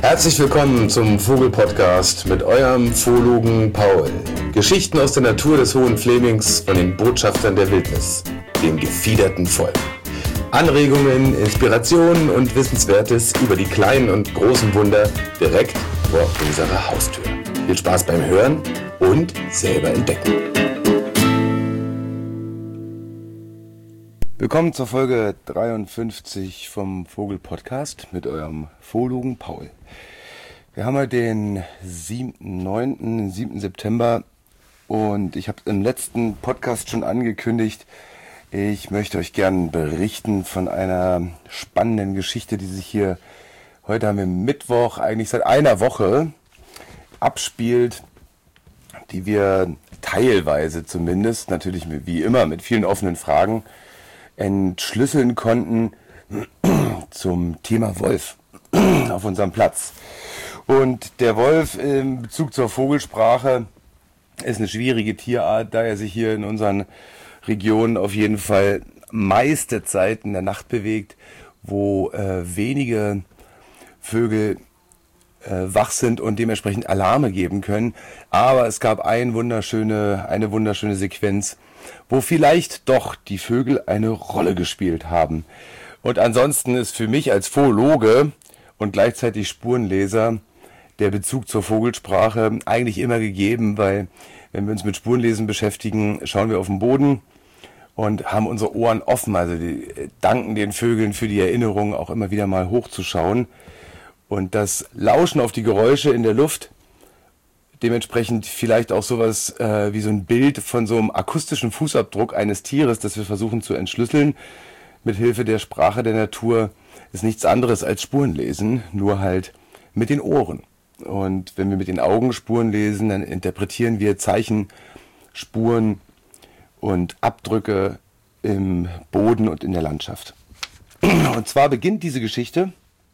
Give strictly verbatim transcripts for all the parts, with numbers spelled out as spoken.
Herzlich willkommen zum Vogel-Podcast mit eurem Zoologen Paul. Geschichten aus der Natur des Hohen Flemings von den Botschaftern der Wildnis, dem gefiederten Volk. Anregungen, Inspirationen und Wissenswertes über die kleinen und großen Wunder direkt vor unserer Haustür. Viel Spaß beim Hören und selber entdecken. Willkommen zur Folge dreiundfünfzig vom Vogel-Podcast mit eurem Zoologen Paul. Wir haben heute den siebten neunten, siebten September und ich habe im letzten Podcast schon angekündigt, ich möchte euch gerne berichten von einer spannenden Geschichte, die sich hier, heute haben wir Mittwoch, eigentlich seit einer Woche abspielt, die wir teilweise zumindest, natürlich wie immer mit vielen offenen Fragen, entschlüsseln konnten zum Thema Wolf auf unserem Platz. Und der Wolf in Bezug zur Vogelsprache ist eine schwierige Tierart, da er sich hier in unseren Regionen auf jeden Fall meiste Zeit in der Nacht bewegt, wo äh, wenige Vögel äh, wach sind und dementsprechend Alarme geben können. Aber es gab ein wunderschöne, eine wunderschöne Sequenz, wo vielleicht doch die Vögel eine Rolle gespielt haben. Und ansonsten ist für mich als Zoologe und gleichzeitig Spurenleser der Bezug zur Vogelsprache eigentlich immer gegeben, weil wenn wir uns mit Spurenlesen beschäftigen, schauen wir auf den Boden und haben unsere Ohren offen, also die, danken den Vögeln für die Erinnerung, auch immer wieder mal hochzuschauen. Und das Lauschen auf die Geräusche in der Luft, dementsprechend vielleicht auch sowas äh, wie so ein Bild von so einem akustischen Fußabdruck eines Tieres, das wir versuchen zu entschlüsseln, mit Hilfe der Sprache der Natur, ist nichts anderes als Spurenlesen, nur halt mit den Ohren. Und wenn wir mit den Augen Spuren lesen, dann interpretieren wir Zeichen, Spuren und Abdrücke im Boden und in der Landschaft. Und zwar beginnt diese Geschichte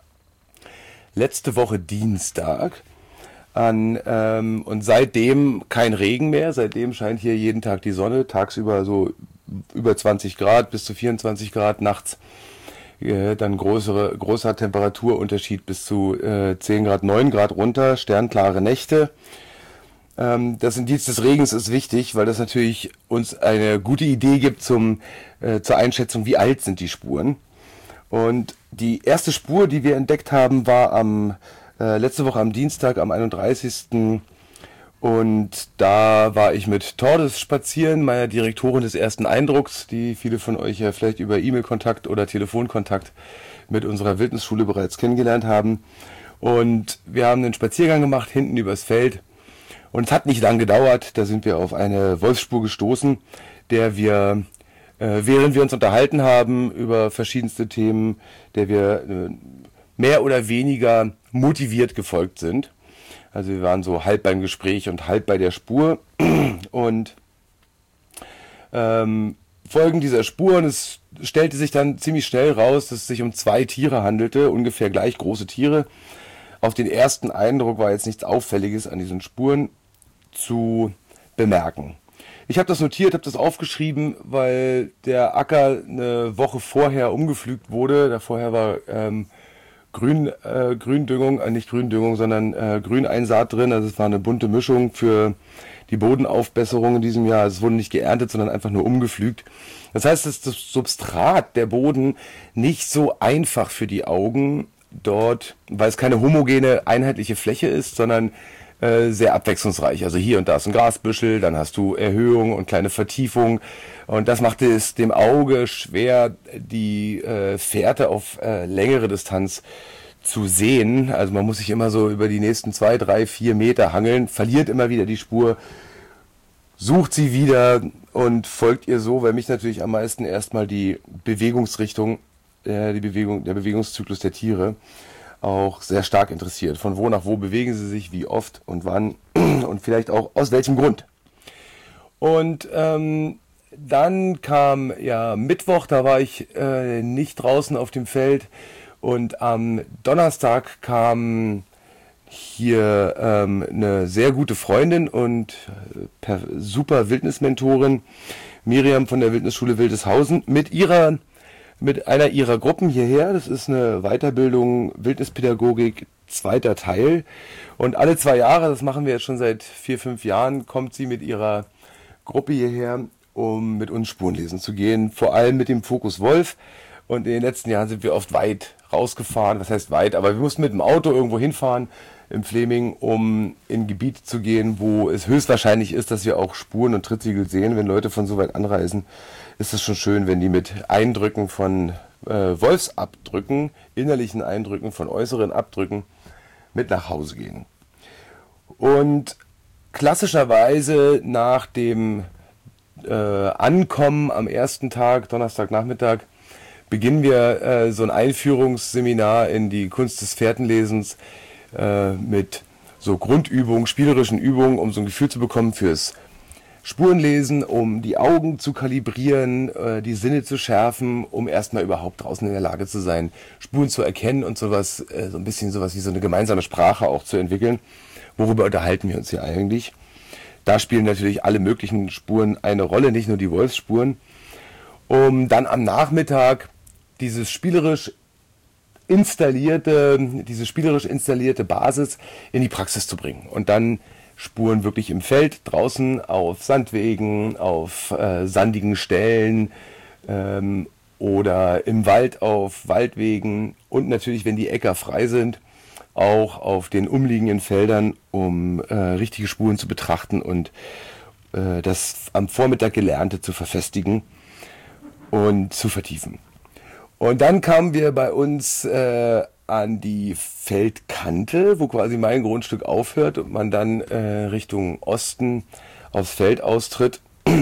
letzte Woche Dienstag an ähm, und seitdem kein Regen mehr. Seitdem scheint hier jeden Tag die Sonne, tagsüber so über zwanzig Grad bis zu vierundzwanzig Grad, nachts äh, dann größere, großer Temperaturunterschied bis zu äh, zehn Grad, neun Grad runter, sternklare Nächte. Ähm, das Indiz des Regens ist wichtig, weil das natürlich uns eine gute Idee gibt zum, äh, zur Einschätzung, wie alt sind die Spuren. Und die erste Spur, die wir entdeckt haben, war am äh, letzte Woche am Dienstag, am einunddreißigsten Und da war ich mit Tordes spazieren, meiner Direktorin des ersten Eindrucks, die viele von euch ja vielleicht über E-Mail-Kontakt oder Telefonkontakt mit unserer Wildnisschule bereits kennengelernt haben. Und wir haben einen Spaziergang gemacht, hinten übers Feld. Und es hat nicht lang gedauert, da sind wir auf eine Wolfsspur gestoßen, der wir, äh, während wir uns unterhalten haben über verschiedenste Themen, der wir äh, mehr oder weniger motiviert gefolgt sind. Also wir waren so halb beim Gespräch und halb bei der Spur und ähm, folgen dieser Spur. Und es stellte sich dann ziemlich schnell raus, dass es sich um zwei Tiere handelte, ungefähr gleich große Tiere. Auf den ersten Eindruck war jetzt nichts Auffälliges an diesen Spuren zu bemerken. Ich habe das notiert, habe das aufgeschrieben, weil der Acker eine Woche vorher umgepflügt wurde. Da vorher war ähm, Grün, äh, Gründüngung, äh, nicht Gründüngung, sondern äh, Grüneinsaat drin. Also es war eine bunte Mischung für die Bodenaufbesserung in diesem Jahr. Also es wurde nicht geerntet, sondern einfach nur umgepflügt. Das heißt, dass das Substrat, der Boden, nicht so einfach für die Augen dort, weil es keine homogene, einheitliche Fläche ist, sondern äh, sehr abwechslungsreich. Also hier und da ist ein Grasbüschel, dann hast du Erhöhung und kleine Vertiefung. Und das machte es dem Auge schwer, die äh, Fährte auf äh, längere Distanz zu sehen. Also man muss sich immer so über die nächsten zwei, drei, vier Meter hangeln, verliert immer wieder die Spur, sucht sie wieder und folgt ihr so, weil mich natürlich am meisten erstmal die Bewegungsrichtung, äh, die Bewegung, der Bewegungszyklus der Tiere auch sehr stark interessiert. Von wo nach wo bewegen sie sich, wie oft und wann und vielleicht auch aus welchem Grund. Und ähm, dann kam ja Mittwoch, da war ich äh, nicht draußen auf dem Feld und am Donnerstag kam hier ähm, eine sehr gute Freundin und äh, per, super Wildnismentorin Miriam von der Wildnisschule Wildeshausen mit ihrer mit einer ihrer Gruppen hierher. Das ist eine Weiterbildung Wildnispädagogik zweiter Teil. Und alle zwei Jahre, das machen wir jetzt schon seit vier, fünf Jahren, kommt sie mit ihrer Gruppe hierher, um mit uns Spurenlesen zu gehen. Vor allem mit dem Fokus Wolf. Und in den letzten Jahren sind wir oft weit rausgefahren. Was heißt weit? Aber wir mussten mit dem Auto irgendwo hinfahren im Fleming, um in ein Gebiet zu gehen, wo es höchstwahrscheinlich ist, dass wir auch Spuren und Trittsiegel sehen. Wenn Leute von so weit anreisen, ist es schon schön, wenn die mit Eindrücken von äh, Wolfsabdrücken, innerlichen Eindrücken von äußeren Abdrücken mit nach Hause gehen. Und klassischerweise nach dem äh, Ankommen am ersten Tag, Donnerstagnachmittag, beginnen wir äh, so ein Einführungsseminar in die Kunst des Fährtenlesens äh, mit so Grundübungen, spielerischen Übungen, um so ein Gefühl zu bekommen fürs Spurenlesen, um die Augen zu kalibrieren, äh, die Sinne zu schärfen, um erstmal überhaupt draußen in der Lage zu sein, Spuren zu erkennen und sowas, äh, so ein bisschen sowas wie so eine gemeinsame Sprache auch zu entwickeln. Worüber unterhalten wir uns hier eigentlich? Da spielen natürlich alle möglichen Spuren eine Rolle, nicht nur die Wolfsspuren, um dann am Nachmittag dieses spielerisch installierte, diese spielerisch installierte Basis in die Praxis zu bringen und dann Spuren wirklich im Feld, draußen auf Sandwegen, auf äh, sandigen Stellen ähm, oder im Wald auf Waldwegen und natürlich, wenn die Äcker frei sind, auch auf den umliegenden Feldern, um äh, richtige Spuren zu betrachten und äh, das am Vormittag Gelernte zu verfestigen und zu vertiefen. Und dann kamen wir bei uns äh, an die Feldkante, wo quasi mein Grundstück aufhört und man dann äh, Richtung Osten aufs Feld austritt.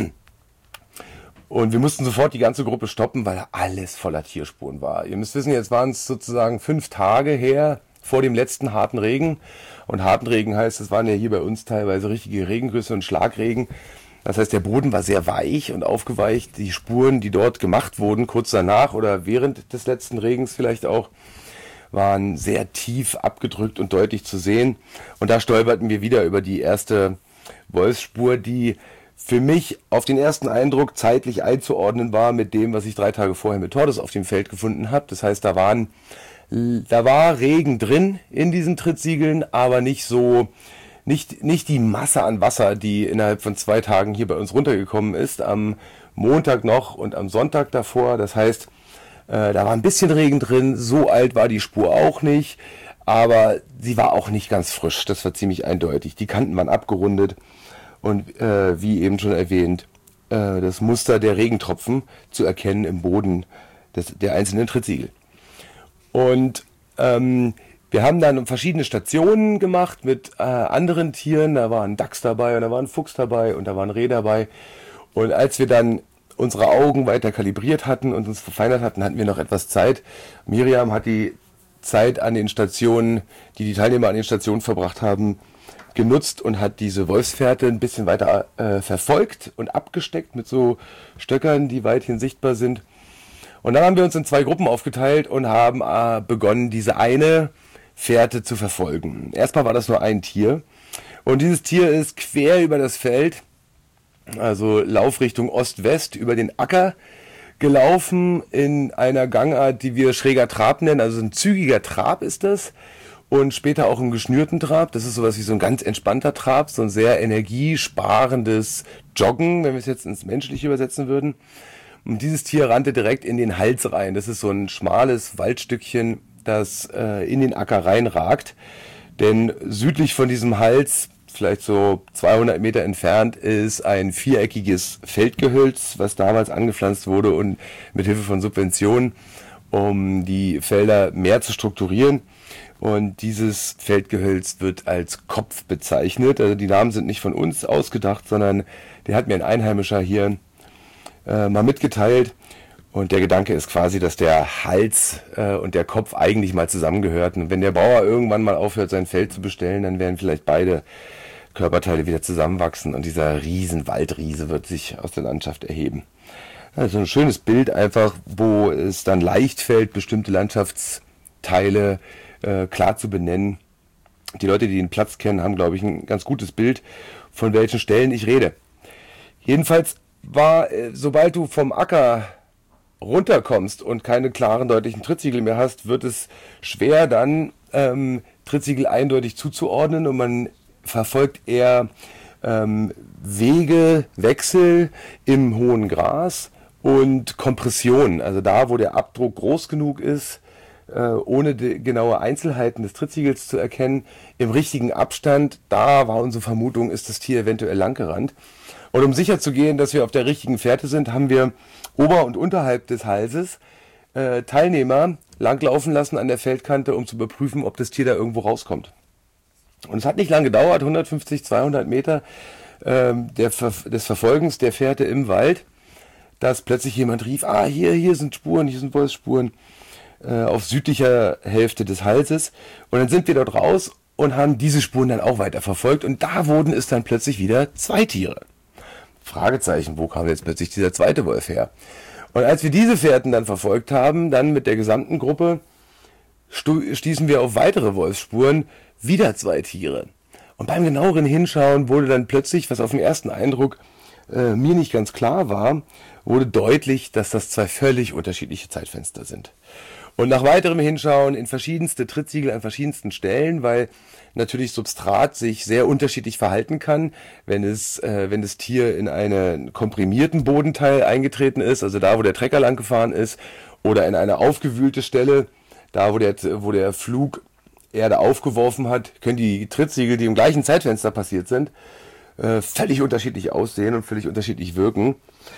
Und wir mussten sofort die ganze Gruppe stoppen, weil alles voller Tierspuren war. Ihr müsst wissen, jetzt waren es sozusagen fünf Tage her vor dem letzten harten Regen. Und harten Regen heißt, es waren ja hier bei uns teilweise richtige Regengrüsse und Schlagregen. Das heißt, der Boden war sehr weich und aufgeweicht. Die Spuren, die dort gemacht wurden, kurz danach oder während des letzten Regens vielleicht auch, waren sehr tief abgedrückt und deutlich zu sehen. Und da stolperten wir wieder über die erste Wolfsspur, die für mich auf den ersten Eindruck zeitlich einzuordnen war mit dem, was ich drei Tage vorher mit Tordes auf dem Feld gefunden habe. Das heißt, da waren, da war Regen drin in diesen Trittsiegeln, aber nicht so, nicht, nicht die Masse an Wasser, die innerhalb von zwei Tagen hier bei uns runtergekommen ist, am Montag noch und am Sonntag davor. Das heißt, äh, da war ein bisschen Regen drin, so alt war die Spur auch nicht, aber sie war auch nicht ganz frisch, das war ziemlich eindeutig. Die Kanten waren abgerundet und äh, wie eben schon erwähnt, äh, das Muster der Regentropfen zu erkennen im Boden des, der einzelnen Trittsiegel. Und ähm, wir haben dann verschiedene Stationen gemacht mit äh, anderen Tieren. Da war ein Dachs dabei und da war ein Fuchs dabei und da war ein Reh dabei. Und als wir dann unsere Augen weiter kalibriert hatten und uns verfeinert hatten, hatten wir noch etwas Zeit. Miriam hat die Zeit an den Stationen, die die Teilnehmer an den Stationen verbracht haben, genutzt und hat diese Wolfsfährte ein bisschen weiter äh, verfolgt und abgesteckt mit so Stöckern, die weithin sichtbar sind. Und dann haben wir uns in zwei Gruppen aufgeteilt und haben äh, begonnen, diese eine Fährte zu verfolgen. Erstmal war das nur ein Tier und dieses Tier ist quer über das Feld, also Laufrichtung Ost-West, über den Acker gelaufen in einer Gangart, die wir schräger Trab nennen, also ein zügiger Trab ist das und später auch einen geschnürten Trab. Das ist sowas wie so ein ganz entspannter Trab, so ein sehr energiesparendes Joggen, wenn wir es jetzt ins Menschliche übersetzen würden. Und dieses Tier rannte direkt in den Hals rein. Das ist so ein schmales Waldstückchen, das äh, in den Acker reinragt. Denn südlich von diesem Hals, vielleicht so zweihundert Meter entfernt, ist ein viereckiges Feldgehölz, was damals angepflanzt wurde und mit Hilfe von Subventionen, um die Felder mehr zu strukturieren. Und dieses Feldgehölz wird als Kopf bezeichnet. Also die Namen sind nicht von uns ausgedacht, sondern der hat mir ein Einheimischer hier äh, mal mitgeteilt. Und der Gedanke ist quasi, dass der Hals äh, und der Kopf eigentlich mal zusammengehörten. Und wenn der Bauer irgendwann mal aufhört, sein Feld zu bestellen, dann werden vielleicht beide Körperteile wieder zusammenwachsen und dieser riesen Waldriese wird sich aus der Landschaft erheben. Also ein schönes Bild einfach, wo es dann leicht fällt, bestimmte Landschaftsteile äh, klar zu benennen. Die Leute, die den Platz kennen, haben, glaube ich, ein ganz gutes Bild, von welchen Stellen ich rede. Jedenfalls war, äh, sobald du vom Acker runterkommst und keine klaren, deutlichen Trittsiegel mehr hast, wird es schwer dann ähm, Trittsiegel eindeutig zuzuordnen und man verfolgt eher ähm, Wege, Wechsel im hohen Gras und Kompression. Also da, wo der Abdruck groß genug ist, äh, ohne die genaue Einzelheiten des Trittsiegels zu erkennen, im richtigen Abstand, da war unsere Vermutung, ist das Tier eventuell langgerannt. Und um sicher zu gehen, dass wir auf der richtigen Fährte sind, haben wir ober- und unterhalb des Halses äh, Teilnehmer langlaufen lassen an der Feldkante, um zu überprüfen, ob das Tier da irgendwo rauskommt. Und es hat nicht lange gedauert, hundertfünfzig, zweihundert Meter ähm, der Ver- des Verfolgens der Fährte im Wald, dass plötzlich jemand rief, ah, hier, hier sind Spuren, hier sind Wolfsspuren äh, auf südlicher Hälfte des Halses. Und dann sind wir dort raus und haben diese Spuren dann auch weiter verfolgt. Und da wurden es dann plötzlich wieder zwei Tiere. Fragezeichen, wo kam jetzt plötzlich dieser zweite Wolf her? Und als wir diese Fährten dann verfolgt haben, dann mit der gesamten Gruppe, stu- stießen wir auf weitere Wolfsspuren, wieder zwei Tiere. Und beim genaueren Hinschauen wurde dann plötzlich, was auf den ersten Eindruck äh, mir nicht ganz klar war, wurde deutlich, dass das zwei völlig unterschiedliche Zeitfenster sind. Und nach weiterem Hinschauen in verschiedenste Trittsiegel an verschiedensten Stellen, weil natürlich Substrat sich sehr unterschiedlich verhalten kann, wenn es, äh, wenn das Tier in einen komprimierten Bodenteil eingetreten ist, also da, wo der Trecker lang gefahren ist, oder in eine aufgewühlte Stelle, da, wo der, wo der Flug Erde aufgeworfen hat, können die Trittsiegel, die im gleichen Zeitfenster passiert sind, äh, völlig unterschiedlich aussehen und völlig unterschiedlich wirken.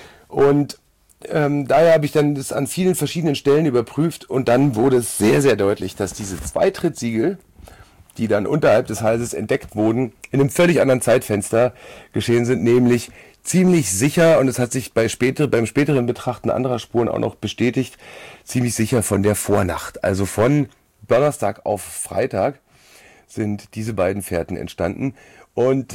Und ähm, daher habe ich dann das an vielen verschiedenen Stellen überprüft und dann wurde es sehr, sehr deutlich, dass diese zwei Trittsiegel, die dann unterhalb des Halses entdeckt wurden, in einem völlig anderen Zeitfenster geschehen sind, nämlich ziemlich sicher, und es hat sich bei später, beim späteren Betrachten anderer Spuren auch noch bestätigt, ziemlich sicher von der Vornacht. Also von Donnerstag auf Freitag sind diese beiden Fährten entstanden. Und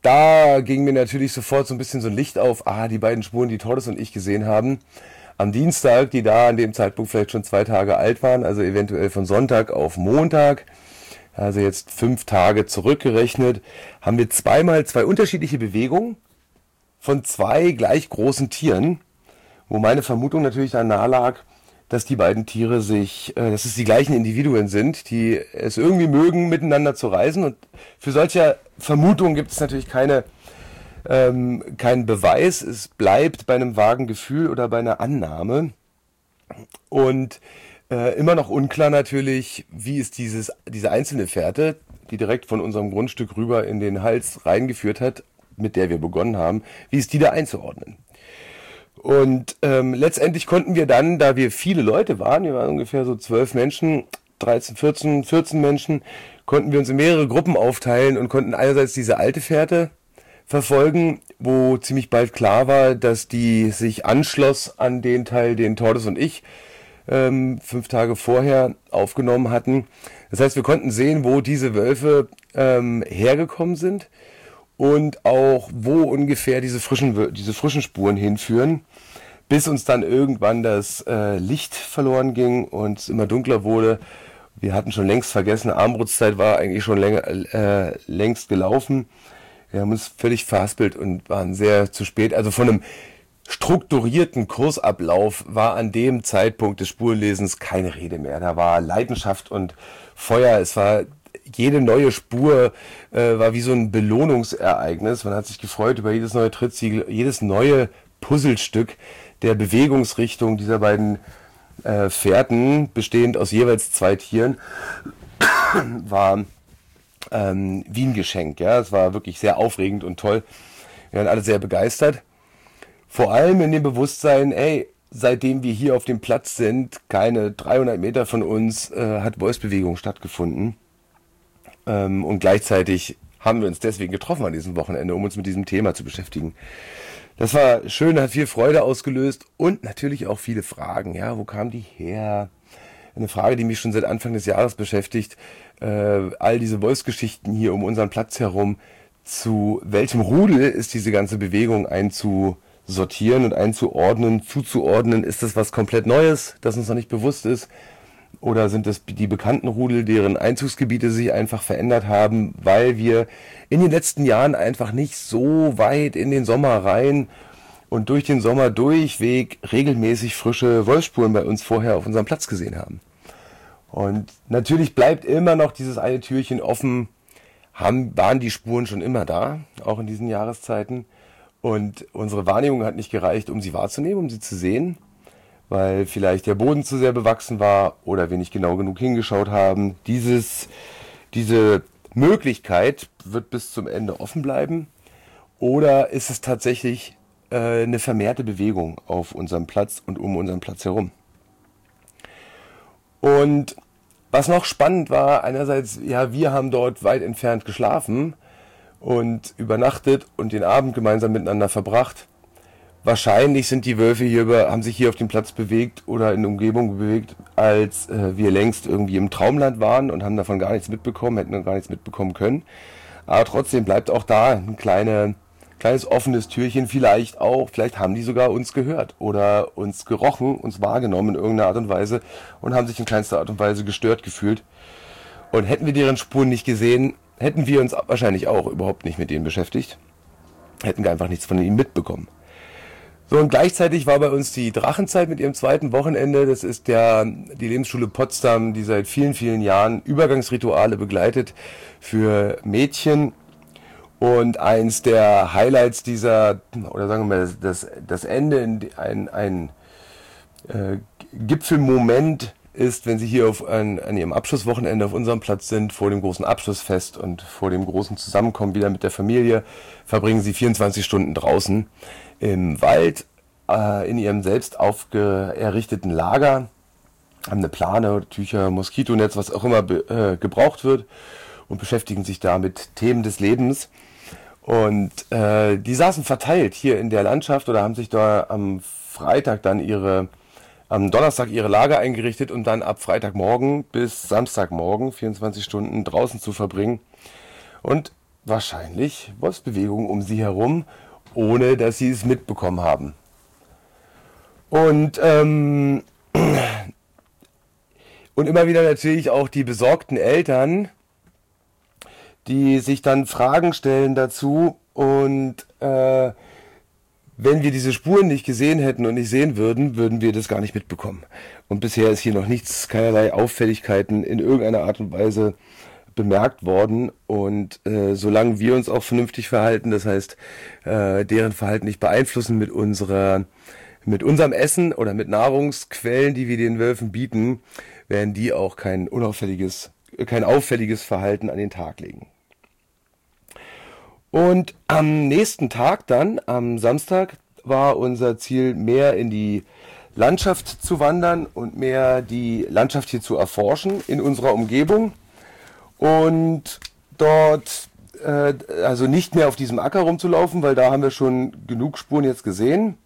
da ging mir natürlich sofort so ein bisschen so ein Licht auf, ah, die beiden Spuren, die Tordes und ich gesehen haben, am Dienstag, die da an dem Zeitpunkt vielleicht schon zwei Tage alt waren, also eventuell von Sonntag auf Montag, also jetzt fünf Tage zurückgerechnet, haben wir zweimal zwei unterschiedliche Bewegungen von zwei gleich großen Tieren, wo meine Vermutung natürlich dann nahe lag, dass die beiden Tiere sich, äh, dass es die gleichen Individuen sind, die es irgendwie mögen, miteinander zu reisen. Und für solche Vermutungen gibt es natürlich keine, ähm, keinen Beweis. Es bleibt bei einem vagen Gefühl oder bei einer Annahme. Und äh, immer noch unklar natürlich, wie ist dieses, diese einzelne Fährte, die direkt von unserem Grundstück rüber in den Hals reingeführt hat, mit der wir begonnen haben, wie ist die da einzuordnen? Und ähm, letztendlich konnten wir dann, da wir viele Leute waren, wir waren ungefähr so zwölf Menschen, dreizehn, vierzehn, vierzehn Menschen, konnten wir uns in mehrere Gruppen aufteilen und konnten einerseits diese alte Fährte verfolgen, wo ziemlich bald klar war, dass die sich anschloss an den Teil, den Tordes und ich ähm, fünf Tage vorher aufgenommen hatten. Das heißt, wir konnten sehen, wo diese Wölfe ähm, hergekommen sind und auch wo ungefähr diese frischen, diese frischen Spuren hinführen, bis uns dann irgendwann das äh, Licht verloren ging und es immer dunkler wurde. Wir hatten schon längst vergessen, Armbrutszeit war eigentlich schon länger, äh, längst gelaufen. Wir haben uns völlig verhaspelt und waren sehr zu spät. Also von einem strukturierten Kursablauf war an dem Zeitpunkt des Spurenlesens keine Rede mehr. Da war Leidenschaft und Feuer. Es war jede neue Spur äh, war wie so ein Belohnungsereignis. Man hat sich gefreut über jedes neue Trittsiegel, jedes neue Puzzlestück der Bewegungsrichtung dieser beiden äh, Fährten, bestehend aus jeweils zwei Tieren, war ähm, wie ein Geschenk. Ja, es war wirklich sehr aufregend und toll. Wir waren alle sehr begeistert. Vor allem in dem Bewusstsein, ey, seitdem wir hier auf dem Platz sind, keine dreihundert Meter von uns, äh, hat Wolfsbewegung stattgefunden. Ähm, und gleichzeitig haben wir uns deswegen getroffen an diesem Wochenende, um uns mit diesem Thema zu beschäftigen. Das war schön, hat viel Freude ausgelöst und natürlich auch viele Fragen. Ja, wo kamen die her? Eine Frage, die mich schon seit Anfang des Jahres beschäftigt. Äh, all diese Wolfsgeschichten hier um unseren Platz herum. Zu welchem Rudel ist diese ganze Bewegung einzusortieren und einzuordnen, zuzuordnen? Ist das was komplett Neues, das uns noch nicht bewusst ist? Oder sind es die bekannten Rudel, deren Einzugsgebiete sich einfach verändert haben, weil wir in den letzten Jahren einfach nicht so weit in den Sommer rein und durch den Sommer durchweg regelmäßig frische Wolfsspuren bei uns vorher auf unserem Platz gesehen haben? Und natürlich bleibt immer noch dieses eine Türchen offen. Haben, waren die Spuren schon immer da, auch in diesen Jahreszeiten. Und unsere Wahrnehmung hat nicht gereicht, um sie wahrzunehmen, um sie zu sehen, weil vielleicht der Boden zu sehr bewachsen war oder wir nicht genau genug hingeschaut haben. Dieses, diese Möglichkeit wird bis zum Ende offen bleiben. Oder ist es tatsächlich äh, eine vermehrte Bewegung auf unserem Platz und um unseren Platz herum? Und was noch spannend war, einerseits, ja, wir haben dort weit entfernt geschlafen und übernachtet und den Abend gemeinsam miteinander verbracht. Wahrscheinlich sind die Wölfe hier über, haben sich hier auf dem Platz bewegt oder in der Umgebung bewegt, als äh, wir längst irgendwie im Traumland waren und haben davon gar nichts mitbekommen, hätten gar nichts mitbekommen können. Aber trotzdem bleibt auch da ein kleine, kleines offenes Türchen, vielleicht auch, vielleicht haben die sogar uns gehört oder uns gerochen, uns wahrgenommen in irgendeiner Art und Weise und haben sich in keinster Art und Weise gestört gefühlt. Und hätten wir deren Spuren nicht gesehen, hätten wir uns wahrscheinlich auch überhaupt nicht mit denen beschäftigt, hätten wir einfach nichts von ihnen mitbekommen. So, und gleichzeitig war bei uns die Drachenzeit mit ihrem zweiten Wochenende. Das ist der, die Lebensschule Potsdam, die seit vielen, vielen Jahren Übergangsrituale begleitet für Mädchen. Und eins der Highlights dieser, oder sagen wir mal, das, das Ende, ein, ein äh, Gipfelmoment ist, wenn sie hier auf, an, an ihrem Abschlusswochenende auf unserem Platz sind, vor dem großen Abschlussfest und vor dem großen Zusammenkommen wieder mit der Familie, verbringen sie vierundzwanzig Stunden draußen im Wald, äh, in ihrem selbst aufge errichteten Lager, haben eine Plane, Tücher, Moskitonetz, was auch immer be, äh, gebraucht wird und beschäftigen sich da mit Themen des Lebens. Und äh, die saßen verteilt hier in der Landschaft oder haben sich da am Freitag dann ihre, am Donnerstag ihre Lager eingerichtet und dann ab Freitagmorgen bis Samstagmorgen vierundzwanzig Stunden draußen zu verbringen. Und wahrscheinlich Wolfsbewegungen um sie herum, ohne dass sie es mitbekommen haben. Und, ähm, und immer wieder natürlich auch die besorgten Eltern, die sich dann Fragen stellen dazu und äh, wenn wir diese Spuren nicht gesehen hätten und nicht sehen würden, würden wir das gar nicht mitbekommen. Und bisher ist hier noch nichts, keinerlei Auffälligkeiten in irgendeiner Art und Weise bemerkt worden. Und äh, solange wir uns auch vernünftig verhalten, das heißt, äh, deren Verhalten nicht beeinflussen mit unserer, mit unserem Essen oder mit Nahrungsquellen, die wir den Wölfen bieten, werden die auch kein unauffälliges, kein auffälliges Verhalten an den Tag legen. Und am nächsten Tag dann, am Samstag, war unser Ziel, mehr in die Landschaft zu wandern und mehr die Landschaft hier zu erforschen in unserer Umgebung. Und dort, äh, also nicht mehr auf diesem Acker rumzulaufen, weil da haben wir schon genug Spuren jetzt gesehen.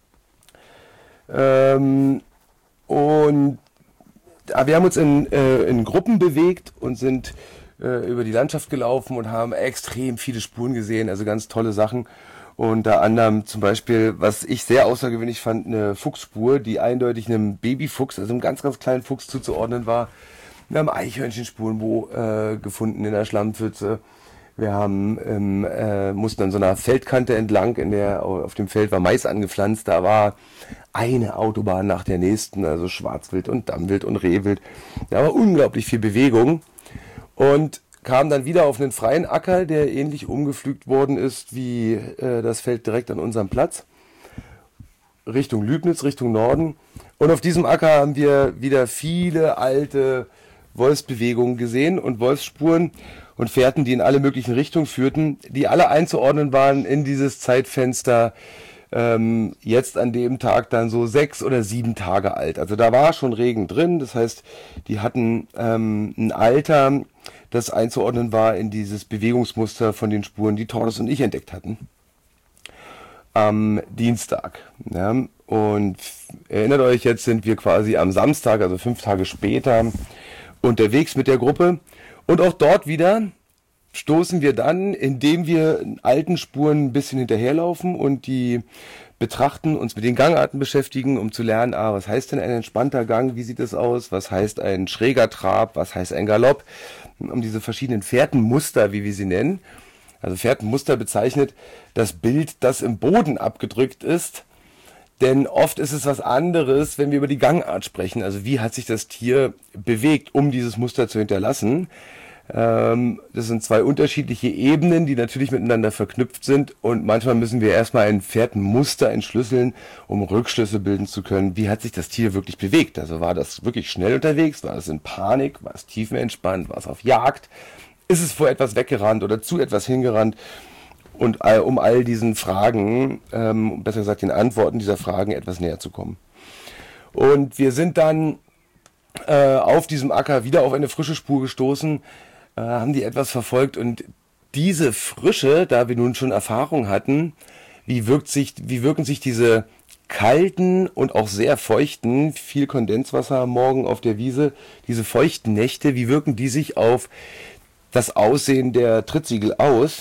Ähm, und wir haben uns in, äh, in Gruppen bewegt und sind über die Landschaft gelaufen und haben extrem viele Spuren gesehen, also ganz tolle Sachen. Unter anderem zum Beispiel, was ich sehr außergewöhnlich fand, eine Fuchsspur, die eindeutig einem Babyfuchs, also einem ganz, ganz kleinen Fuchs zuzuordnen war. Wir haben Eichhörnchenspuren wo, äh, gefunden in der Schlammpfütze. Wir haben, ähm, äh, mussten an so einer Feldkante entlang, in der auf dem Feld war Mais angepflanzt. Da war eine Autobahn nach der nächsten, also Schwarzwild und Dammwild und Rehwild. Da war unglaublich viel Bewegung. Und kam dann wieder auf einen freien Acker, der ähnlich umgepflügt worden ist wie äh, das Feld direkt an unserem Platz. Richtung Lübnitz, Richtung Norden. Und auf diesem Acker haben wir wieder viele alte Wolfsbewegungen gesehen und Wolfsspuren und Fährten, die in alle möglichen Richtungen führten, die alle einzuordnen waren in dieses Zeitfenster, ähm, jetzt an dem Tag dann so sechs oder sieben Tage alt. Also da war schon Regen drin, das heißt, die hatten ähm, ein Alter, das einzuordnen war in dieses Bewegungsmuster von den Spuren, die Tordes und ich entdeckt hatten. Am Dienstag. Ja. Und erinnert euch, jetzt sind wir quasi am Samstag, also fünf Tage später, unterwegs mit der Gruppe. Und auch dort wieder stoßen wir dann, indem wir alten Spuren ein bisschen hinterherlaufen und die betrachten, uns mit den Gangarten beschäftigen, um zu lernen, ah, was heißt denn ein entspannter Gang, wie sieht es aus, was heißt ein schräger Trab, was heißt ein Galopp, um diese verschiedenen Fährtenmuster, wie wir sie nennen. Also Fährtenmuster bezeichnet das Bild, das im Boden abgedrückt ist, Denn oft ist es was anderes, wenn wir über die Gangart sprechen. Also wie hat sich das Tier bewegt, um dieses Muster zu hinterlassen. Ähm, das sind zwei unterschiedliche Ebenen, die natürlich miteinander verknüpft sind. Und manchmal müssen wir erstmal ein Pferdmuster entschlüsseln, um Rückschlüsse bilden zu können. Wie hat sich das Tier wirklich bewegt? Also war das wirklich schnell unterwegs? War es in Panik? War es tiefenentspannt? War es auf Jagd? Ist es vor etwas weggerannt oder zu etwas hingerannt? Und all, um all diesen Fragen, ähm, besser gesagt den Antworten dieser Fragen etwas näher zu kommen. Und wir sind dann äh, auf diesem Acker wieder auf eine frische Spur gestoßen, äh, haben die etwas verfolgt und diese Frische, da wir nun schon Erfahrung hatten, wie wirkt sich, wie wirken sich diese kalten und auch sehr feuchten, viel Kondenswasser am Morgen auf der Wiese, diese feuchten Nächte, wie wirken die sich auf das Aussehen der Trittsiegel aus?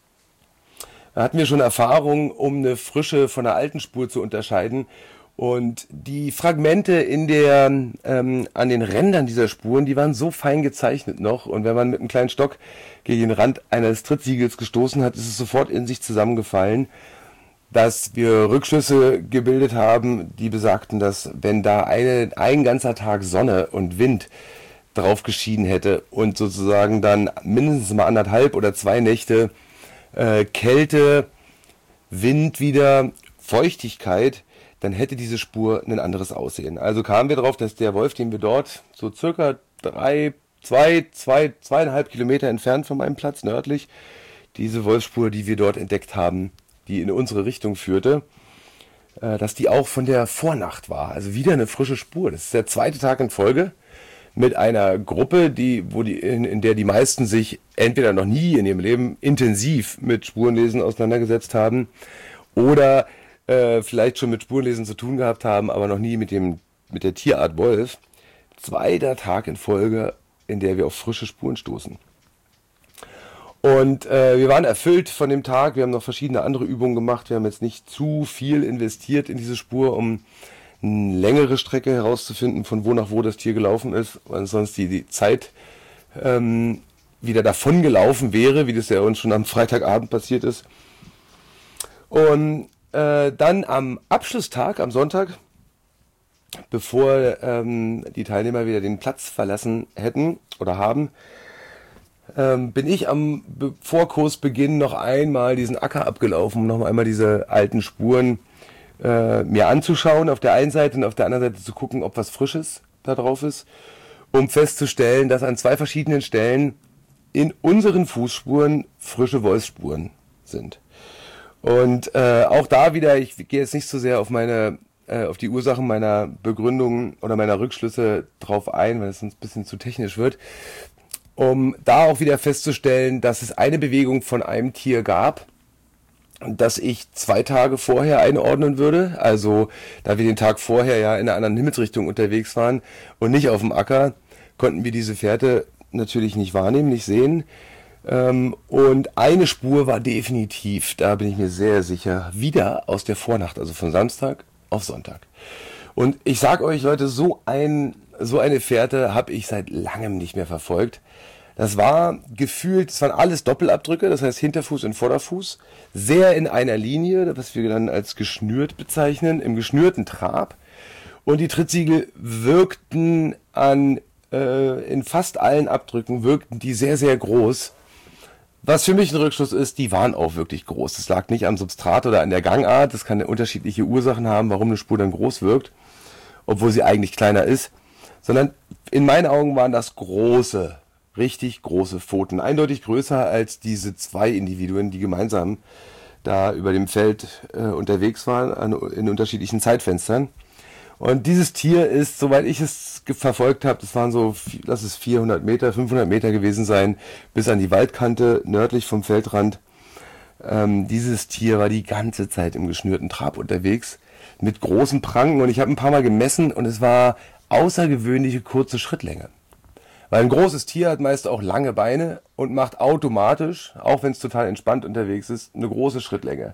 Da hatten wir schon Erfahrung, um eine frische von einer alten Spur zu unterscheiden. Und die Fragmente in der, ähm, an den Rändern dieser Spuren, die waren so fein gezeichnet noch. Und wenn man mit einem kleinen Stock gegen den Rand eines Trittsiegels gestoßen hat, ist es sofort in sich zusammengefallen, dass wir Rückschlüsse gebildet haben, die besagten, dass wenn da eine, ein ganzer Tag Sonne und Wind drauf geschienen hätte und sozusagen dann mindestens mal anderthalb oder zwei Nächte Äh, Kälte, Wind wieder, Feuchtigkeit, dann hätte diese Spur ein anderes Aussehen. Also kamen wir darauf, dass der Wolf, den wir dort so circa drei, zwei, zwei, zweieinhalb Kilometer entfernt von meinem Platz nördlich, diese Wolfsspur, die wir dort entdeckt haben, die in unsere Richtung führte, äh, dass die auch von der Vornacht war. Also wieder eine frische Spur. Das ist der zweite Tag in Folge mit einer Gruppe, die, wo die, in, in der die meisten sich entweder noch nie in ihrem Leben intensiv mit Spurenlesen auseinandergesetzt haben oder äh, vielleicht schon mit Spurenlesen zu tun gehabt haben, aber noch nie mit dem, mit der Tierart Wolf. Zweiter Tag in Folge, in der wir auf frische Spuren stoßen. Und äh, wir waren erfüllt von dem Tag. Wir haben noch verschiedene andere Übungen gemacht. Wir haben jetzt nicht zu viel investiert in diese Spur, um eine längere Strecke herauszufinden, von wo nach wo das Tier gelaufen ist, weil sonst die, die Zeit ähm, wieder davon gelaufen wäre, wie das ja uns schon am Freitagabend passiert ist. Und äh, dann am Abschlusstag, am Sonntag, bevor ähm, die Teilnehmer wieder den Platz verlassen hätten oder haben, ähm, bin ich am Be- Vorkursbeginn noch einmal diesen Acker abgelaufen, um noch einmal diese alten Spuren äh, mir anzuschauen auf der einen Seite und auf der anderen Seite zu gucken, ob was Frisches da drauf ist, um festzustellen, dass an zwei verschiedenen Stellen in unseren Fußspuren frische Wolfsspuren sind. Und äh, auch da wieder, ich gehe jetzt nicht so sehr auf meine, äh, auf die Ursachen meiner Begründungen oder meiner Rückschlüsse drauf ein, weil es sonst ein bisschen zu technisch wird, um da auch wieder festzustellen, dass es eine Bewegung von einem Tier gab, das ich zwei Tage vorher einordnen würde. Also, da wir den Tag vorher ja in einer anderen Himmelsrichtung unterwegs waren und nicht auf dem Acker, konnten wir diese Fährte natürlich nicht wahrnehmen, nicht sehen. Ähm, und eine Spur war definitiv, da bin ich mir sehr sicher, wieder aus der Vornacht, also von Samstag auf Sonntag. Und ich sag euch, Leute, so ein, so eine Fährte habe ich seit langem nicht mehr verfolgt. Das war gefühlt, es waren alles Doppelabdrücke, das heißt Hinterfuß und Vorderfuß, sehr in einer Linie, was wir dann als geschnürt bezeichnen, im geschnürten Trab. Und die Trittsiegel wirkten an, äh, in fast allen Abdrücken, wirkten die sehr, sehr groß. Was für mich ein Rückschluss ist, die waren auch wirklich groß. Das lag nicht am Substrat oder an der Gangart, das kann unterschiedliche Ursachen haben, warum eine Spur dann groß wirkt, obwohl sie eigentlich kleiner ist, sondern in meinen Augen waren das große, richtig große Pfoten, eindeutig größer als diese zwei Individuen, die gemeinsam da über dem Feld äh, unterwegs waren, an, in unterschiedlichen Zeitfenstern. Und dieses Tier ist, soweit ich es ge- verfolgt habe, das waren so, lass es vierhundert Meter, fünfhundert Meter gewesen sein, bis an die Waldkante nördlich vom Feldrand. Ähm, dieses Tier war die ganze Zeit im geschnürten Trab unterwegs, mit großen Pranken. Und ich habe ein paar Mal gemessen und es war außergewöhnliche kurze Schrittlänge. Weil ein großes Tier hat meist auch lange Beine und macht automatisch, auch wenn es total entspannt unterwegs ist, eine große Schrittlänge.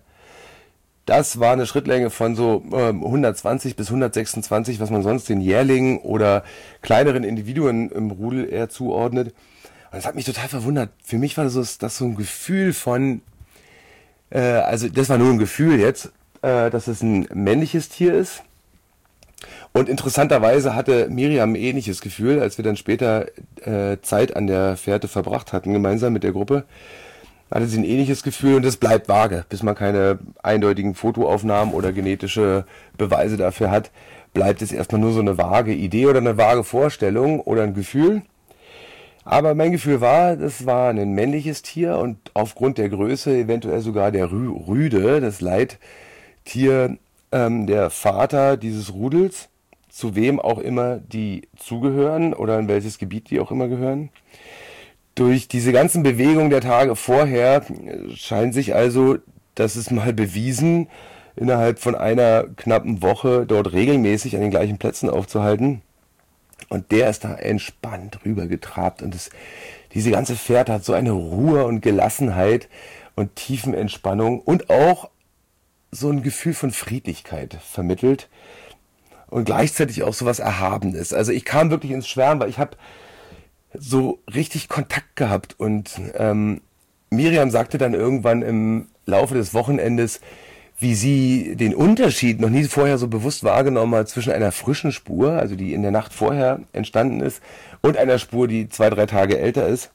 Das war eine Schrittlänge von so ähm, hundertzwanzig bis hundertsechsundzwanzig, was man sonst den Jährlingen oder kleineren Individuen im Rudel eher zuordnet. Und das hat mich total verwundert. Für mich war das so, das so ein Gefühl von, äh, also das war nur ein Gefühl jetzt, äh, dass es ein männliches Tier ist. Und interessanterweise hatte Miriam ein ähnliches Gefühl, als wir dann später äh, Zeit an der Fährte verbracht hatten, gemeinsam mit der Gruppe. Hatte sie ein ähnliches Gefühl und es bleibt vage, bis man keine eindeutigen Fotoaufnahmen oder genetische Beweise dafür hat, bleibt es erstmal nur so eine vage Idee oder eine vage Vorstellung oder ein Gefühl. Aber mein Gefühl war, das war ein männliches Tier und aufgrund der Größe eventuell sogar der Rü- Rüde, das Leittier, ähm, der Vater dieses Rudels, zu wem auch immer die zugehören oder in welches Gebiet die auch immer gehören. Durch diese ganzen Bewegungen der Tage vorher scheint sich also, das ist mal bewiesen, innerhalb von einer knappen Woche dort regelmäßig an den gleichen Plätzen aufzuhalten. Und der ist da entspannt rüber getrabt. Und das, diese ganze Fährte hat so eine Ruhe und Gelassenheit und Tiefenentspannung und auch so ein Gefühl von Friedlichkeit vermittelt. Und gleichzeitig auch so was Erhabenes. Also ich kam wirklich ins Schwärmen, weil ich habe so richtig Kontakt gehabt. Und ähm, Miriam sagte dann irgendwann im Laufe des Wochenendes, wie sie den Unterschied noch nie vorher so bewusst wahrgenommen hat zwischen einer frischen Spur, also die in der Nacht vorher entstanden ist, und einer Spur, die zwei, drei Tage älter ist.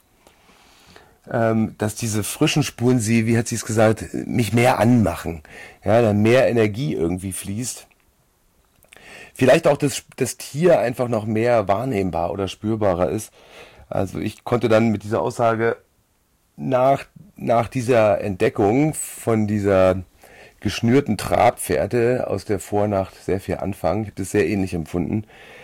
Ähm, dass diese frischen Spuren sie, wie hat sie es gesagt, mich mehr anmachen. Ja, da mehr Energie irgendwie fließt. Vielleicht auch das, das Tier einfach noch mehr wahrnehmbar oder spürbarer ist. Also ich konnte dann mit dieser Aussage nach, nach dieser Entdeckung von dieser geschnürten Trabfährte aus der Vornacht sehr viel anfangen. Ich habe das sehr ähnlich empfunden.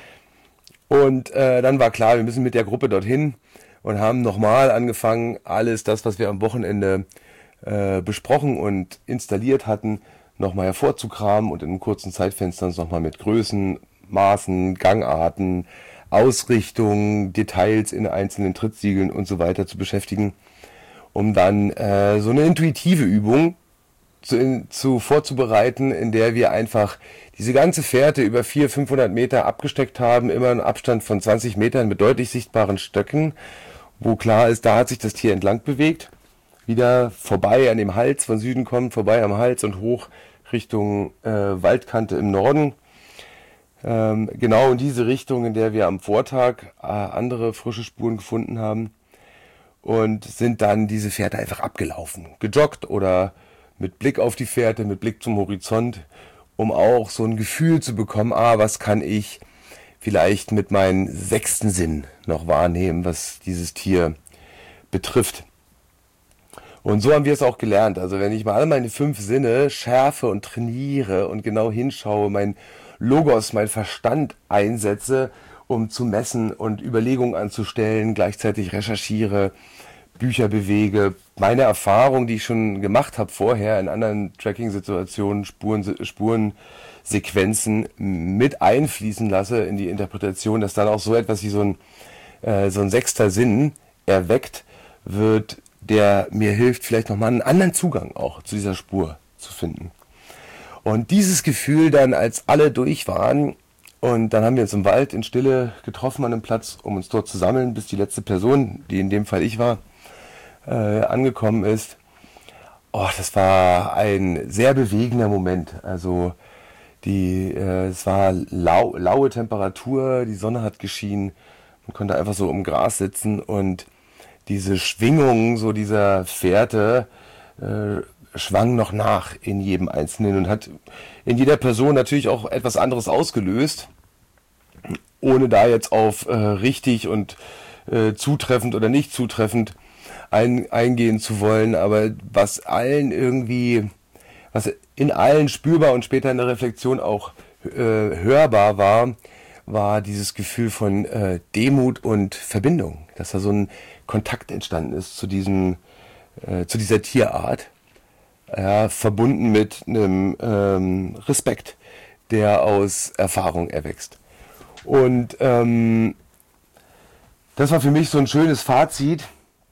Und äh, dann war klar, wir müssen mit der Gruppe dorthin und haben nochmal angefangen, alles das, was wir am Wochenende äh, besprochen und installiert hatten, nochmal hervorzukramen und in einem kurzen Zeitfenster uns nochmal mit Größen, Maßen, Gangarten, Ausrichtung, Details in einzelnen Trittsiegeln und so weiter zu beschäftigen, um dann äh, so eine intuitive Übung zu, in, zu vorzubereiten, in der wir einfach diese ganze Fährte über vierhundert, fünfhundert Meter abgesteckt haben, immer einen Abstand von zwanzig Metern mit deutlich sichtbaren Stöcken, wo klar ist, da hat sich das Tier entlang bewegt, wieder vorbei an dem Hals, von Süden kommt, vorbei am Hals und hoch Richtung äh, Waldkante im Norden. Ähm, genau in diese Richtung, in der wir am Vortag äh, andere frische Spuren gefunden haben. Und sind dann diese Fährte einfach abgelaufen, gejoggt oder mit Blick auf die Fährte, mit Blick zum Horizont, um auch so ein Gefühl zu bekommen, ah, was kann ich vielleicht mit meinem sechsten Sinn noch wahrnehmen, was dieses Tier betrifft. Und so haben wir es auch gelernt. Also wenn ich mal alle meine fünf Sinne schärfe und trainiere und genau hinschaue, mein Logos, mein Verstand einsetze, um zu messen und Überlegungen anzustellen, gleichzeitig recherchiere, Bücher bewege, meine Erfahrung, die ich schon gemacht habe vorher in anderen Tracking-Situationen, Spuren, Spurensequenzen mit einfließen lasse in die Interpretation, dass dann auch so etwas wie so ein, äh, so ein sechster Sinn erweckt wird, der mir hilft, vielleicht nochmal einen anderen Zugang auch zu dieser Spur zu finden. Und dieses Gefühl dann, als alle durch waren, und dann haben wir uns im Wald in Stille getroffen an einem Platz, um uns dort zu sammeln, bis die letzte Person, die in dem Fall ich war, äh, angekommen ist. Oh, das war ein sehr bewegender Moment. Also die, äh, es war lau, laue Temperatur, die Sonne hat geschienen, man konnte einfach so im Gras sitzen und diese Schwingung so dieser Fährte äh, schwang noch nach in jedem Einzelnen und hat in jeder Person natürlich auch etwas anderes ausgelöst, ohne da jetzt auf äh, richtig und äh, zutreffend oder nicht zutreffend ein, eingehen zu wollen, aber was allen irgendwie, was in allen spürbar und später in der Reflexion auch äh, hörbar war, war dieses Gefühl von äh, Demut und Verbindung, dass da so ein Kontakt entstanden ist zu diesem, äh, zu dieser Tierart, ja, verbunden mit einem ähm, Respekt, der aus Erfahrung erwächst. Und ähm, das war für mich so ein schönes Fazit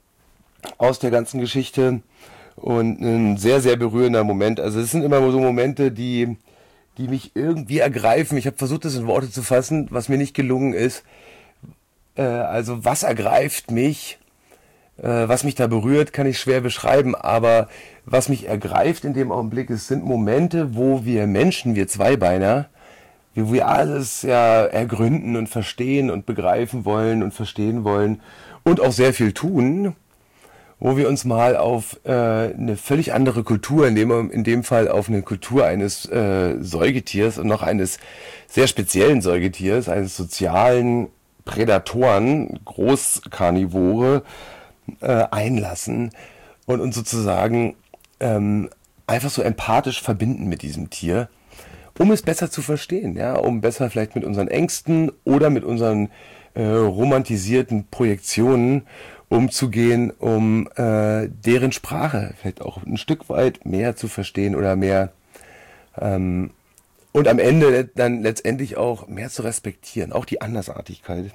aus der ganzen Geschichte und ein sehr, sehr berührender Moment. Also es sind immer so Momente, die, die mich irgendwie ergreifen. Ich habe versucht, das in Worte zu fassen, was mir nicht gelungen ist. Äh, also was ergreift mich, Äh, was mich da berührt, kann ich schwer beschreiben, aber was mich ergreift in dem Augenblick, es sind Momente, wo wir Menschen, wir Zweibeiner, wie wir alles ja ergründen und verstehen und begreifen wollen und verstehen wollen und auch sehr viel tun, wo wir uns mal auf äh, eine völlig andere Kultur, in dem, in dem Fall auf eine Kultur eines äh, Säugetiers und noch eines sehr speziellen Säugetiers, eines sozialen Prädatoren, Großkarnivore, äh, einlassen und uns sozusagen ähm, einfach so empathisch verbinden mit diesem Tier, um es besser zu verstehen, ja, um besser vielleicht mit unseren Ängsten oder mit unseren äh, romantisierten Projektionen umzugehen, um äh, deren Sprache vielleicht auch ein Stück weit mehr zu verstehen oder mehr ähm, und am Ende dann letztendlich auch mehr zu respektieren, auch die Andersartigkeit.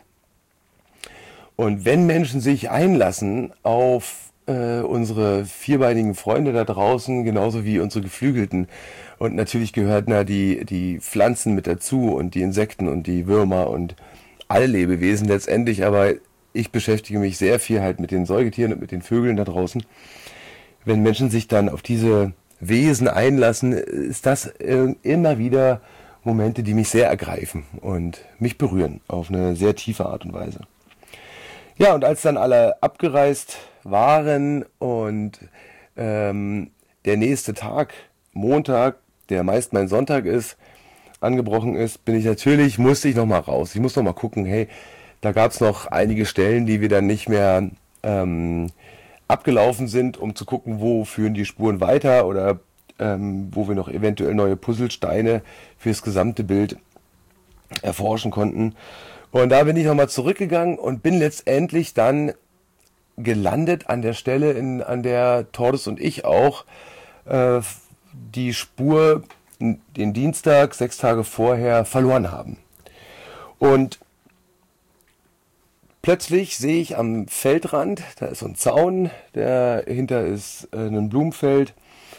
Und wenn Menschen sich einlassen auf äh, unsere vierbeinigen Freunde da draußen, genauso wie unsere Geflügelten, und natürlich gehört na die, die Pflanzen mit dazu und die Insekten und die Würmer und alle Lebewesen letztendlich, aber ich beschäftige mich sehr viel halt mit den Säugetieren und mit den Vögeln da draußen. Wenn Menschen sich dann auf diese Wesen einlassen, ist das äh, immer wieder Momente, die mich sehr ergreifen und mich berühren auf eine sehr tiefe Art und Weise. Ja, und als dann alle abgereist waren und ähm, der nächste Tag, Montag, der meist mein Sonntag ist, angebrochen ist, bin ich natürlich, musste ich nochmal raus. Ich muss nochmal gucken, hey, da gab es noch einige Stellen, die wir dann nicht mehr ähm, abgelaufen sind, um zu gucken, wo führen die Spuren weiter oder ähm, wo wir noch eventuell neue Puzzlesteine fürs gesamte Bild erforschen konnten. Und da bin ich nochmal zurückgegangen und bin letztendlich dann gelandet an der Stelle, in, an der Tordes und ich auch äh, die Spur den Dienstag, sechs Tage vorher, verloren haben. Und plötzlich sehe ich am Feldrand, da ist so ein Zaun, dahinter ist äh, ein Blumenfeld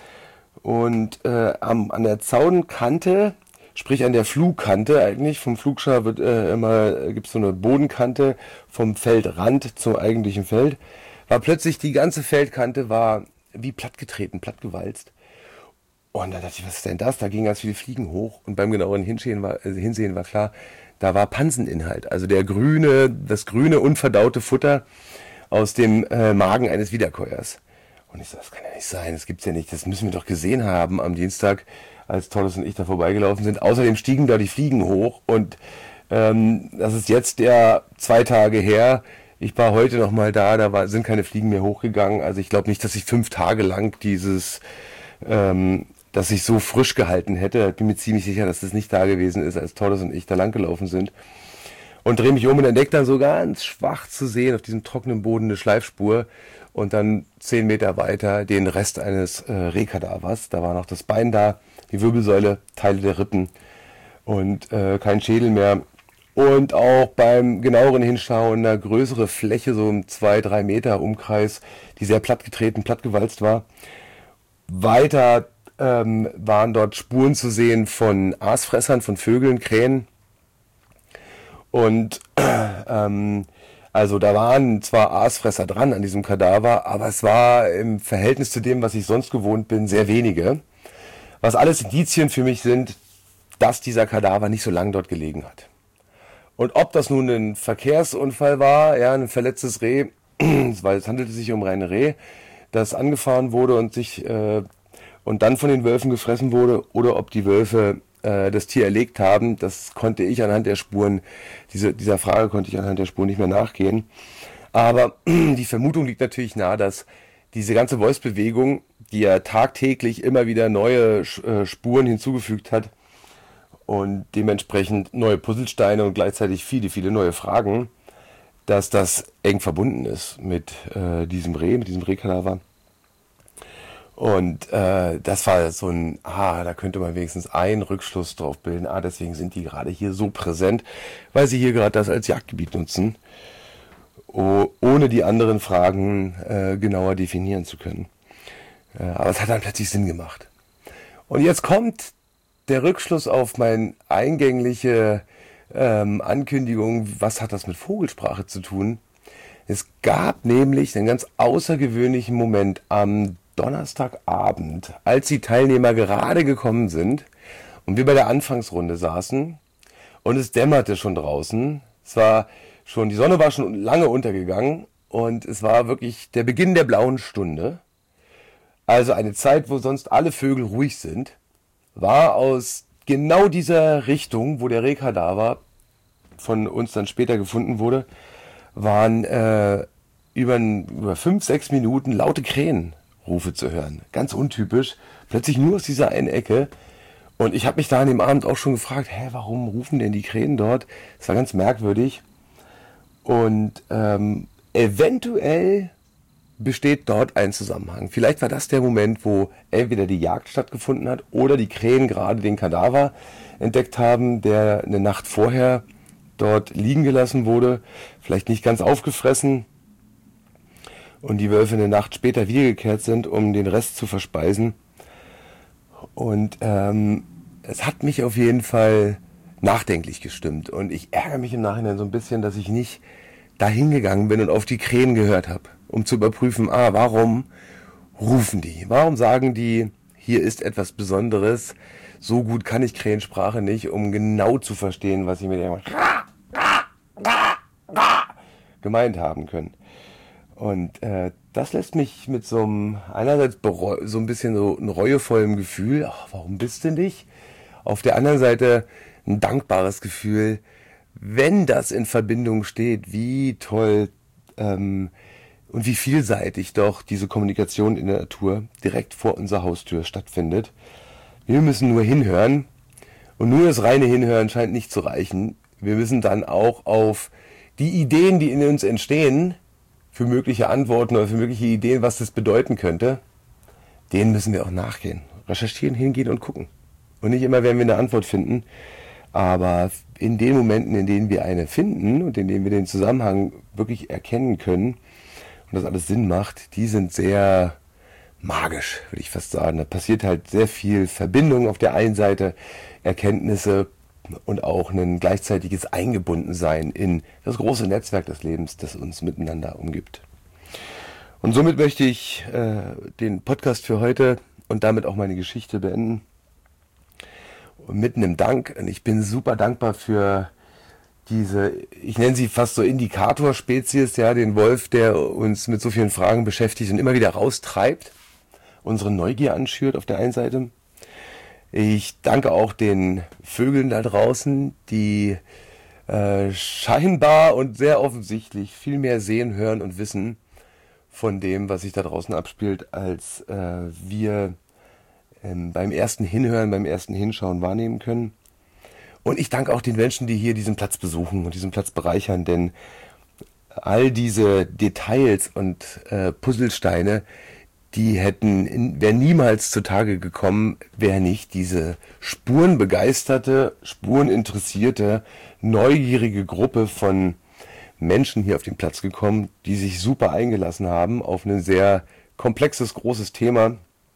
und äh, am, an der Zaunkante, sprich an der Flugkante eigentlich, vom Flugschar wird äh, immer, gibt es so eine Bodenkante vom Feldrand zum eigentlichen Feld, war plötzlich die ganze Feldkante war wie plattgetreten, plattgewalzt. Und dann dachte ich, was ist denn das? Da gingen ganz viele Fliegen hoch und beim genaueren Hinsehen war, also Hinsehen war klar, da war Panseninhalt, also der grüne, das grüne unverdaute Futter aus dem äh, Magen eines Wiederkäuers. Und ich so, das kann ja nicht sein, das gibt's ja nicht, das müssen wir doch gesehen haben am Dienstag, als Tordes und ich da vorbeigelaufen sind. Außerdem stiegen da die Fliegen hoch und ähm, das ist jetzt ja zwei Tage her. Ich war heute noch mal da, da war, sind keine Fliegen mehr hochgegangen. Also ich glaube nicht, dass ich fünf Tage lang dieses, ähm, dass ich so frisch gehalten hätte. Ich bin mir ziemlich sicher, dass das nicht da gewesen ist, als Tordes und ich da lang gelaufen sind. Und drehe mich um und entdecke dann so ganz schwach zu sehen auf diesem trockenen Boden eine Schleifspur und dann zehn Meter weiter den Rest eines äh, Rehkadavers. Da war noch das Bein da, die Wirbelsäule, Teile der Rippen und äh, kein Schädel mehr. Und auch beim genaueren Hinschauen eine größere Fläche, so um zwei, drei Meter Umkreis, die sehr plattgetreten, plattgewalzt war. Weiter ähm, waren dort Spuren zu sehen von Aasfressern, von Vögeln, Krähen. Und ähm, also da waren zwar Aasfresser dran an diesem Kadaver, aber es war im Verhältnis zu dem, was ich sonst gewohnt bin, sehr wenige. Was alles Indizien für mich sind, dass dieser Kadaver nicht so lange dort gelegen hat. Und ob das nun ein Verkehrsunfall war, ja, ein verletztes Reh, weil es handelte sich um ein Reh, das angefahren wurde und sich äh, und dann von den Wölfen gefressen wurde, oder ob die Wölfe äh, das Tier erlegt haben, das konnte ich anhand der Spuren, diese, dieser Frage konnte ich anhand der Spuren nicht mehr nachgehen. Aber die Vermutung liegt natürlich nahe, dass diese ganze Wolfsbewegung, die ja tagtäglich immer wieder neue äh, Spuren hinzugefügt hat und dementsprechend neue Puzzlesteine und gleichzeitig viele, viele neue Fragen, dass das eng verbunden ist mit äh, diesem Reh, mit diesem Rehkadaver. Und äh, das war so ein, ah, da könnte man wenigstens einen Rückschluss drauf bilden. Ah, deswegen sind die gerade hier so präsent, weil sie hier gerade das als Jagdgebiet nutzen, oh, ohne die anderen Fragen äh, genauer definieren zu können. Äh, aber es hat dann plötzlich Sinn gemacht. Und jetzt kommt der Rückschluss auf meine eingängliche ähm, Ankündigung, was hat das mit Vogelsprache zu tun? Es gab nämlich einen ganz außergewöhnlichen Moment am Donnerstagabend, als die Teilnehmer gerade gekommen sind und wir bei der Anfangsrunde saßen und es dämmerte schon draußen. Es war schon, die Sonne war schon lange untergegangen und es war wirklich der Beginn der blauen Stunde. Also eine Zeit, wo sonst alle Vögel ruhig sind, war aus genau dieser Richtung, wo der Rehkadaver von uns dann später gefunden wurde, waren äh, über, über fünf, sechs Minuten laute Krähenrufe zu hören. Ganz untypisch. Plötzlich nur aus dieser einen Ecke. Und ich habe mich da an dem Abend auch schon gefragt, hä, warum rufen denn die Krähen dort? Das war ganz merkwürdig. Und ähm, eventuell besteht dort ein Zusammenhang. Vielleicht war das der Moment, wo entweder die Jagd stattgefunden hat oder die Krähen gerade den Kadaver entdeckt haben, der eine Nacht vorher dort liegen gelassen wurde, vielleicht nicht ganz aufgefressen und die Wölfe eine Nacht später wiedergekehrt sind, um den Rest zu verspeisen. Und ähm, es hat mich auf jeden Fall nachdenklich gestimmt und ich ärgere mich im Nachhinein so ein bisschen, dass ich nicht dahin gegangen bin und auf die Krähen gehört habe, um zu überprüfen, ah, warum rufen die? Warum sagen die, hier ist etwas Besonderes? So gut kann ich Krähensprache nicht, um genau zu verstehen, was ich mit dem gemeint haben können. Und äh, das lässt mich mit so einem, einerseits bereu- so ein bisschen so ein reuevollem Gefühl, ach, warum bist du nicht? Auf der anderen Seite ein dankbares Gefühl, wenn das in Verbindung steht, wie toll ähm, und wie vielseitig doch diese Kommunikation in der Natur direkt vor unserer Haustür stattfindet. Wir müssen nur hinhören und nur das reine Hinhören scheint nicht zu reichen. Wir müssen dann auch auf die Ideen, die in uns entstehen, für mögliche Antworten oder für mögliche Ideen, was das bedeuten könnte, denen müssen wir auch nachgehen. Recherchieren, hingehen und gucken. Und nicht immer werden wir eine Antwort finden, aber in den Momenten, in denen wir eine finden und in denen wir den Zusammenhang wirklich erkennen können und das alles Sinn macht, die sind sehr magisch, würde ich fast sagen. Da passiert halt sehr viel Verbindung auf der einen Seite, Erkenntnisse und auch ein gleichzeitiges Eingebundensein in das große Netzwerk des Lebens, das uns miteinander umgibt. Und somit möchte ich äh, den Podcast für heute und damit auch meine Geschichte beenden. Mit einem Dank. Und ich bin super dankbar für diese, ich nenne sie fast so Indikatorspezies, ja, den Wolf, der uns mit so vielen Fragen beschäftigt und immer wieder raustreibt, unsere Neugier anschürt auf der einen Seite. Ich danke auch den Vögeln da draußen, die äh, scheinbar und sehr offensichtlich viel mehr sehen, hören und wissen von dem, was sich da draußen abspielt, als äh, wir ähm, beim ersten Hinhören, beim ersten Hinschauen wahrnehmen können. Und ich danke auch den Menschen, die hier diesen Platz besuchen und diesen Platz bereichern, denn all diese Details und äh, Puzzlesteine, die hätten, wären niemals zutage gekommen, wäre nicht diese spurenbegeisterte, spureninteressierte, neugierige Gruppe von Menschen hier auf den Platz gekommen, die sich super eingelassen haben auf ein sehr komplexes, großes Thema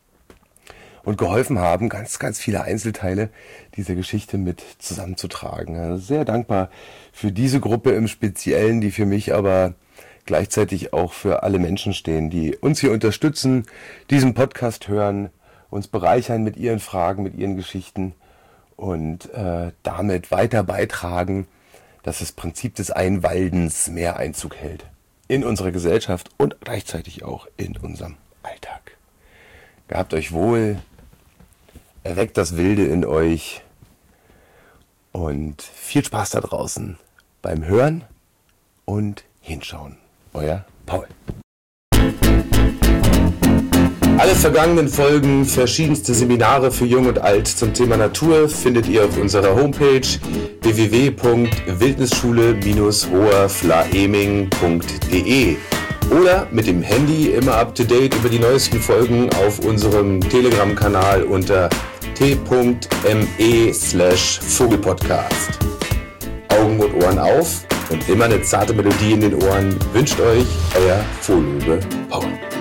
und geholfen haben, ganz, ganz viele Einzelteile dieser Geschichte mit zusammenzutragen. Also sehr dankbar für diese Gruppe im Speziellen, die für mich aber gleichzeitig auch für alle Menschen stehen, die uns hier unterstützen, diesen Podcast hören, uns bereichern mit ihren Fragen, mit ihren Geschichten und äh, damit weiter beitragen, dass das Prinzip des Einwaldens mehr Einzug hält in unserer Gesellschaft und gleichzeitig auch in unserem Alltag. Gehabt euch wohl, erweckt das Wilde in euch und viel Spaß da draußen beim Hören und Hinschauen. Euer Paul. Alle vergangenen Folgen, verschiedenste Seminare für Jung und Alt zum Thema Natur findet ihr auf unserer Homepage w w w punkt wildnisschule Bindestrich hoherflaeming punkt d e oder mit dem Handy immer up to date über die neuesten Folgen auf unserem Telegram-Kanal unter t punkt m e slash vogelpodcast. Augen und Ohren auf und immer eine zarte Melodie in den Ohren wünscht euch euer Fohluge Paul.